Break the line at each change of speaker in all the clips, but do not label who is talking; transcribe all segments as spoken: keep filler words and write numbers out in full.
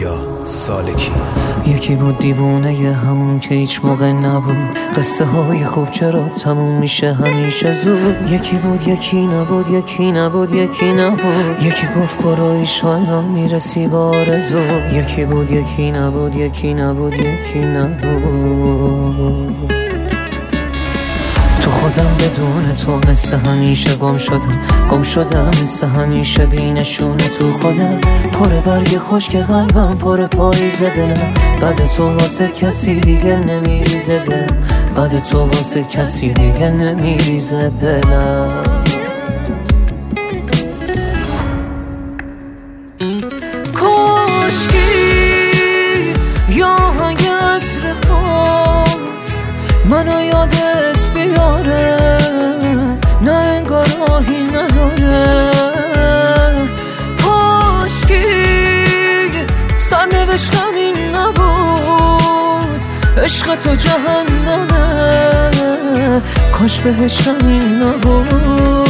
پویا سالکی.
یکی بود دیوونه ی همون که هیچ موقع نبود، قصه های خوب چرا تموم میشه همیشه زود. یکی بود یکی نبود، یکی نبود یکی نبود، یکی گفت برو ایشالا میرسی با آرزو. یکی بود یکی نبود، یکی نبود یکی نبود. تو خودم بدون تو مثل همیشه گم شدم، گم شدم مثل همیشه بینشونه تو خودم. پر برگ خشک قلبم، پر پاییز دلم، بعد تو واسه کسی دیگه نمیریزه دلم، بعد تو واسه کسی دیگه نمیریزه دلم. کاشکی یا عطر خاص منو یادت بیاره، نه انگار راهی نداره. کاشکی سرنوشتم این نبود، عشق تو جهنمه، کاش بهشتم این نبود.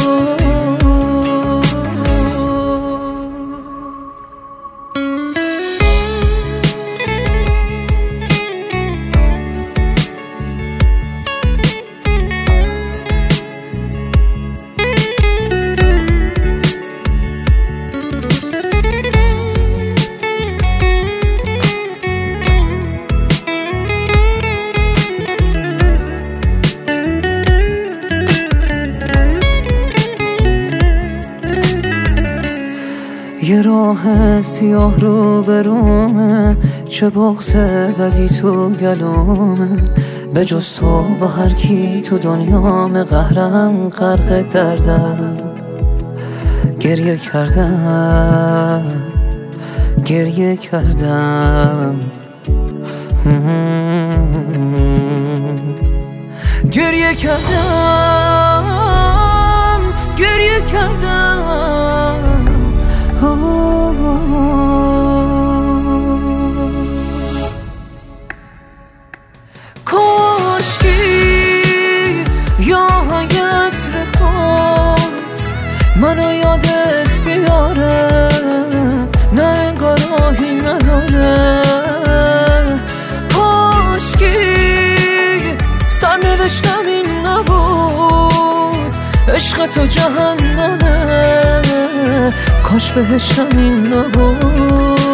یه راه سیاه رو برومه، چه بغض بدی تو گلومه، به جز تو با هر کی تو دنیام قهرم غرق دردم. گریه کردم گریه کردم گریه کردم گریه کردم. کاشکی یا عطر خاص منو یادت بیاره، نه انگار راهی نداره. کاشکی سرنوشتم این نبود، عشق تو جهنمه، کاش بهشتم این نبود.